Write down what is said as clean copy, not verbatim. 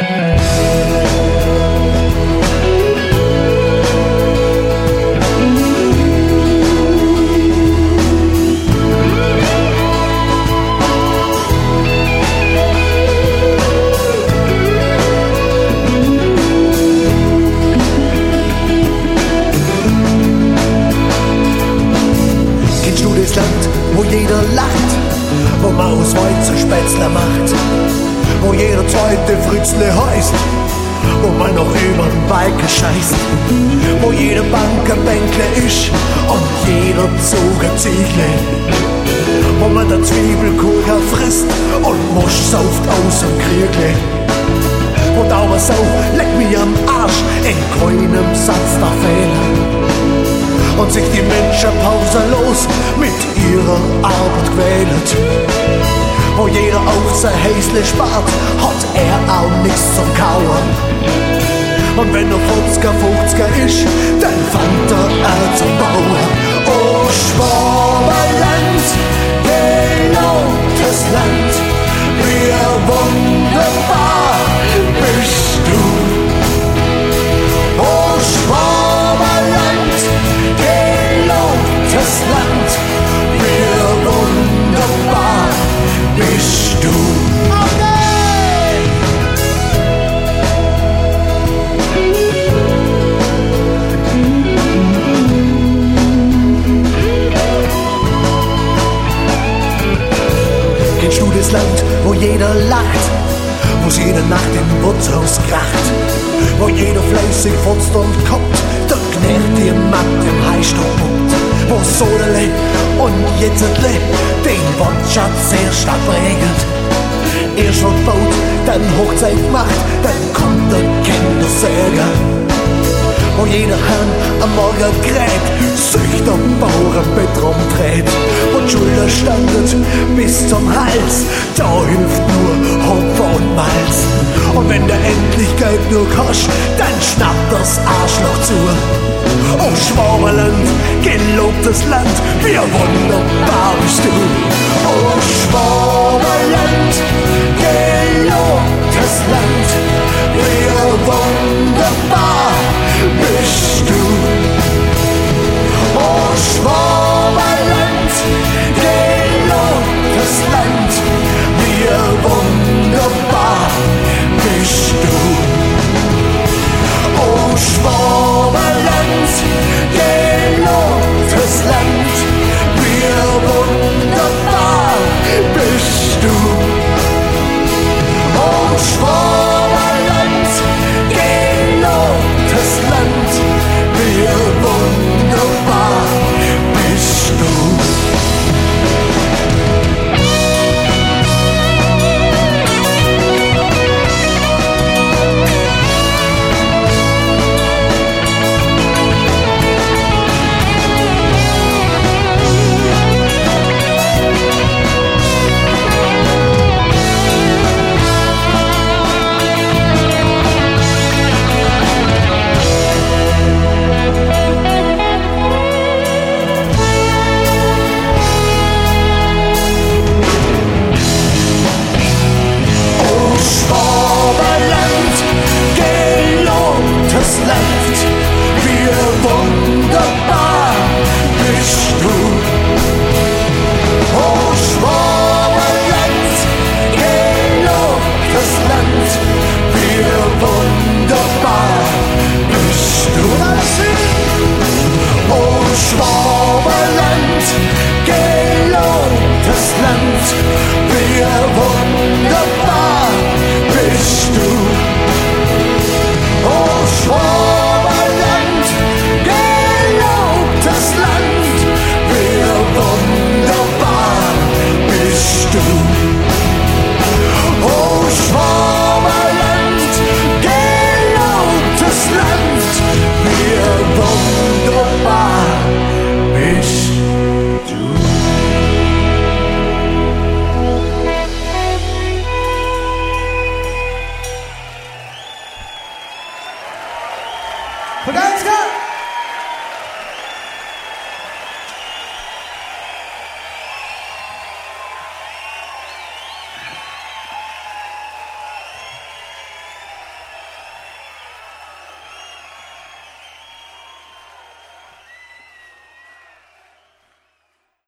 Wo jeder lacht, wo man aus Weizen Spätzle macht, wo jeder zweite Fritzle heißt, wo man noch über den Balken scheißt, wo jede Bank ein Bänkle ist und jeder Zug ein Ziegle, wo man der Zwiebelkuchen frisst und Mosch sauft aus dem Kriegle, wo Daumen so leck mich am Arsch in keinem Satz der Fehler. Und sich die Menschen pausenlos mit ihrer Arbeit quält. Wo jeder auch sein Häsle spart, hat er auch nichts zum Kauen. Und wenn er 50er ist, dann fängt er zum Bauen. Oh Schwaberland, gelobtes Land, wie wunderbar bist du. Oh Schwaberland, gelobtes Land, wie wunderbar bist du. Kennst du das Land, wo jeder lacht, wo's jede Nacht im Wirtshaus kracht, wo jeder fleißig furzt und kommt, der knirrt die Matt im Heißstockpunkt, wo Sodele und Jetzetle den Wortschatz erst abregelt. Erst wird baut, dann Hochzeit macht, dann kommt der Kindersäger. Wo jeder Herrn am Morgen kräht, sich der Bauernbett rumdreht. Und Schulter standet bis zum Hals, da hilft nur Hopfer und Malz. Und wenn der Endlichkeit nur koscht, dann schnappt das Arschloch zu. Oh Schwaberland, gelobtes Land, wie wunderbar bist du. Oh Schwaberland, gelobtes Land, wie wunderbar bist du. Oh Schwaberland.